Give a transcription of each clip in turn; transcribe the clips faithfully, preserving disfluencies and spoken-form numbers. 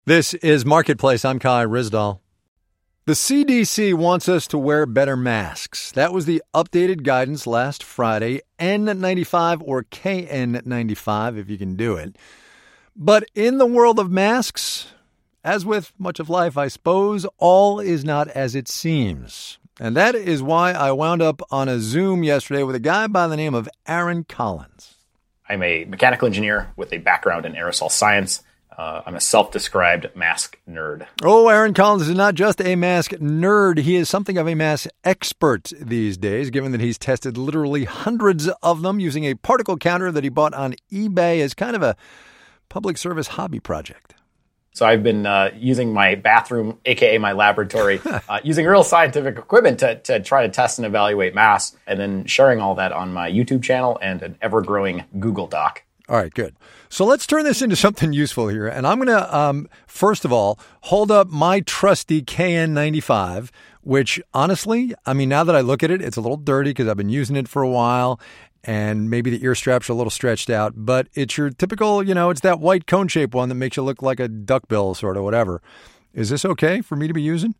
This is Marketplace. I'm Kai Ryssdal. The C D C wants us to wear better masks. That was the updated guidance last Friday. N ninety-five or K N ninety-five if you can do it. But in the world of masks, as with much of life, I suppose, all is not as it seems. And that is why I wound up on a Zoom yesterday with a guy by the name of Aaron Collins. I'm a mechanical engineer with a background in aerosol science. Uh, I'm a self-described mask nerd. Oh, Aaron Collins is not just a mask nerd. He is something of a mask expert these days, given that he's tested literally hundreds of them using a particle counter that he bought on eBay as kind of a public service hobby project. So I've been uh, using my bathroom, a k a my laboratory, uh, using real scientific equipment to, to try to test and evaluate masks, and then sharing all that on my YouTube channel and an ever-growing Google Doc. All right, good. So let's turn this into something useful here. And I'm going to, um, first of all, hold up my trusty K N ninety-five, which honestly, I mean, now that I look at it, it's a little dirty because I've been using it for a while. And maybe the ear straps are a little stretched out. But it's your typical, you know, it's that white cone-shaped one that makes you look like a duckbill sort of whatever. Is this okay for me to be using?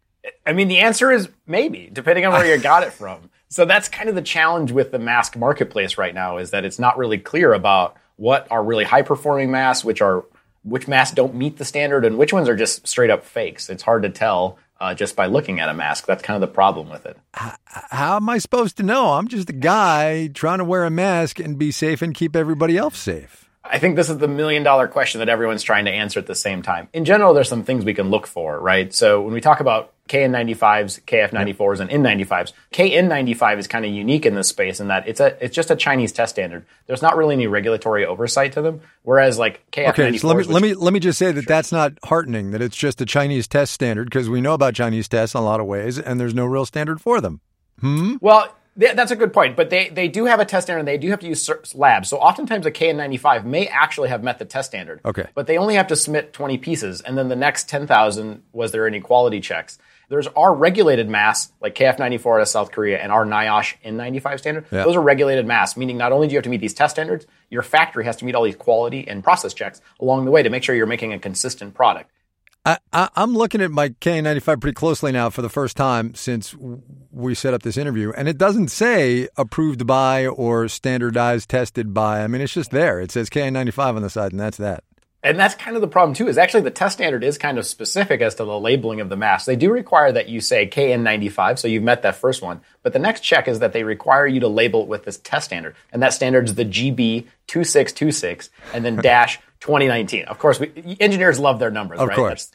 I mean, the answer is maybe, depending on where you got it from. So that's kind of the challenge with the mask marketplace right now, is that it's not really clear about what are really high-performing masks, which are which masks don't meet the standard, and which ones are just straight-up fakes. It's hard to tell uh, just by looking at a mask. That's kind of the problem with it. How am I supposed to know? I'm just a guy trying to wear a mask and be safe and keep everybody else safe. I think this is the million-dollar question that everyone's trying to answer at the same time. In general, there's some things we can look for, right? So when we talk about K N ninety-fives, K F ninety-fours, and N ninety-fives, K N ninety-five is kind of unique in this space in that it's a it's just a Chinese test standard. There's not really any regulatory oversight to them, whereas like K F ninety-fours... Okay, so let me, which, let me, let me just say that sure. That's not heartening, that it's just a Chinese test standard, because we know about Chinese tests in a lot of ways, and there's no real standard for them. Hmm? Well... That's a good point, but they, they do have a test standard, and they do have to use labs. So oftentimes a K N ninety-five may actually have met the test standard. Okay. But they only have to submit twenty pieces, and then the next ten thousand, was there any quality checks? There's our regulated masks, like K F ninety-four out of South Korea, and our NIOSH N ninety-five standard. Yeah. Those are regulated masks, meaning not only do you have to meet these test standards, your factory has to meet all these quality and process checks along the way to make sure you're making a consistent product. I, I, I'm looking at my K N ninety-five pretty closely now for the first time since we set up this interview, and it doesn't say approved by or standardized tested by. I mean, it's just there. It says K N ninety-five on the side, and that's that. And that's kind of the problem, too, is actually the test standard is kind of specific as to the labeling of the mask. They do require that you say K N ninety-five, so you've met that first one. But the next check is that they require you to label it with this test standard. And that standard is the G B two six two six and then dash twenty nineteen. Of course, we, engineers love their numbers, of right? Of course.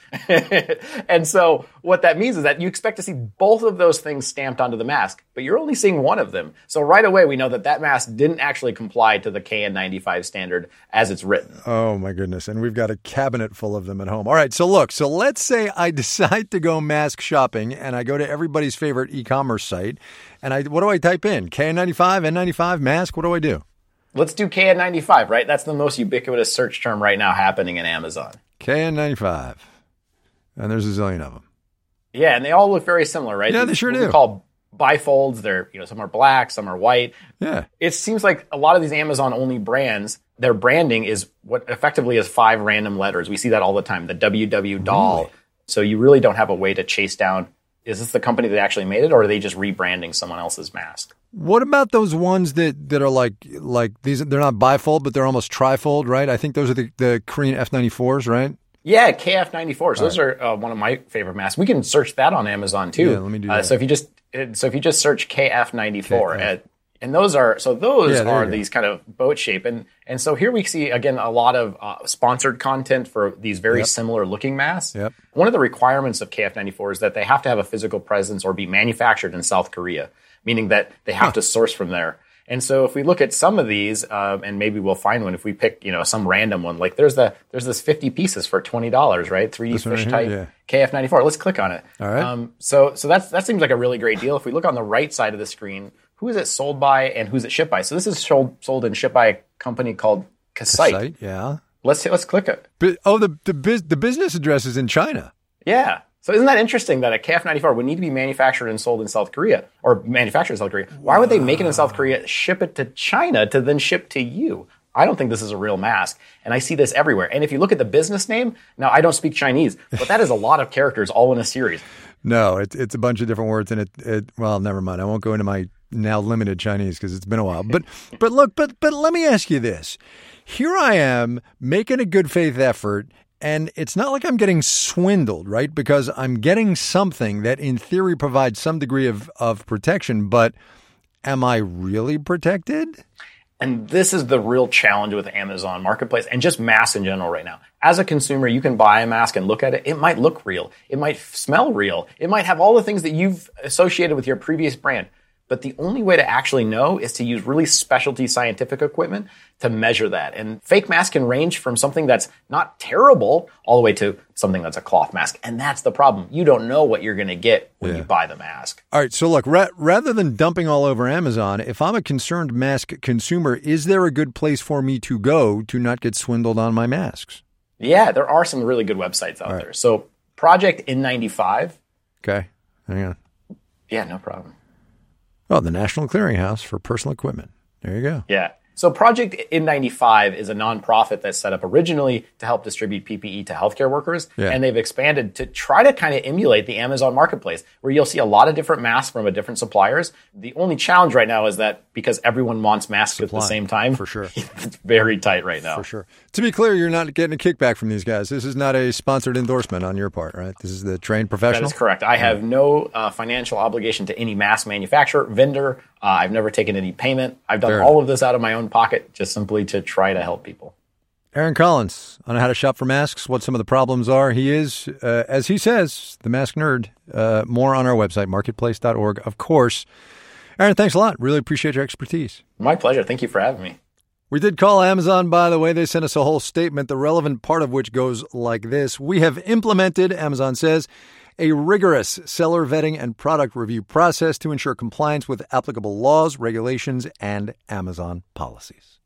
And so what that means is that you expect to see both of those things stamped onto the mask, but you're only seeing one of them. So right away, we know that that mask didn't actually comply to the K N ninety-five standard as it's written. Oh, my goodness. And we've got a cabinet full of them at home. All right. So look, so let's say I decide to go mask shopping, and I go to everybody's favorite e-commerce site, and I what do I type in? K N ninety-five, N ninety-five, mask? What do I do? Let's do K N ninety-five, right? That's the most ubiquitous search term right now happening in Amazon. K N ninety-five. And there's a zillion of them. Yeah, and they all look very similar, right? Yeah, they sure do. We call bifolds. They're, you know, some are black, some are white. Yeah. It seems like a lot of these Amazon-only brands, their branding is what effectively is five random letters. We see that all the time, the W W doll. Really? So you really don't have a way to chase down, is this the company that actually made it, or are they just rebranding someone else's mask? What about those ones that, that are like like these? They're not bifold, but they're almost trifold, right? I think those are the, the Korean F ninety-fours, right? Yeah, K F ninety-fours. All Those right. are uh, one of my favorite masks. We can search that on Amazon too. Yeah, let me do uh, that. so if you just so if you just search K F ninety-four, Okay. at, and those are so those Yeah, there are you go. these kind of boat shape, and and so here we see again a lot of uh, sponsored content for these very Yep. similar looking masks. Yep. One of the requirements of K F ninety-four is that they have to have a physical presence or be manufactured in South Korea, meaning that they have Huh. to source from there. And so if we look at some of these, um, and maybe we'll find one if we pick, you know, some random one, like there's the there's this fifty pieces for twenty dollars, right? three D This one fish right type here, yeah. K F ninety-four. Let's click on it. All right. Um, so so that's that seems like a really great deal. If we look on the right side of the screen, who is it sold by and who's it shipped by? So this is sold sold and shipped by a company called Kasite. Site, yeah. Let's let's click it. But, oh, the the, biz, the business address is in China. Yeah. So isn't that interesting that a K F ninety-four would need to be manufactured and sold in South Korea or manufactured in South Korea? Why would they make it in South Korea, ship it to China to then ship to you? I don't think this is a real mask. And I see this everywhere. And if you look at the business name, now I don't speak Chinese, but that is a lot of characters all in a series. No, it, it's a bunch of different words. And it, it, well, never mind. I won't go into my now limited Chinese because it's been a while. But, but look, but, but let me ask you this. Here I am making a good faith effort, and it's not like I'm getting swindled, right? Because I'm getting something that in theory provides some degree of, of protection, but am I really protected? And this is the real challenge with Amazon Marketplace and just masks in general right now. As a consumer, you can buy a mask and look at it. It might look real. It might smell real. It might have all the things that you've associated with your previous brand. But the only way to actually know is to use really specialty scientific equipment to measure that. And fake masks can range from something that's not terrible all the way to something that's a cloth mask. And that's the problem. You don't know what you're going to get when yeah. you buy the mask. All right. So look, ra- rather than dumping all over Amazon, if I'm a concerned mask consumer, is there a good place for me to go to not get swindled on my masks? Yeah, there are some really good websites out right. there. So Project N ninety-five. Okay. Hang on. Yeah, no problem. Oh, the National Clearinghouse for Personal Equipment. There you go. Yeah. So Project N ninety-five is a nonprofit that's set up originally to help distribute P P E to healthcare workers. Yeah. And they've expanded to try to kind of emulate the Amazon Marketplace, where you'll see a lot of different masks from a different suppliers. The only challenge right now is that because everyone wants masks Supply, at the same time, for sure. It's very tight right now. For sure. To be clear, you're not getting a kickback from these guys. This is not a sponsored endorsement on your part, right? This is the trained professional? That is correct. I have no uh, financial obligation to any mask manufacturer, vendor. Uh, I've never taken any payment. I've done Fair. all of this out of my own pocket, just simply to try to help people. Aaron Collins on how to shop for masks, what some of the problems are. He is, uh, as he says, the mask nerd. Uh, more on our website, marketplace dot org, of course. Aaron, thanks a lot. Really appreciate your expertise. My pleasure. Thank you for having me. We did call Amazon, by the way. They sent us a whole statement, the relevant part of which goes like this. We have implemented, Amazon says, a rigorous seller vetting and product review process to ensure compliance with applicable laws, regulations, and Amazon policies.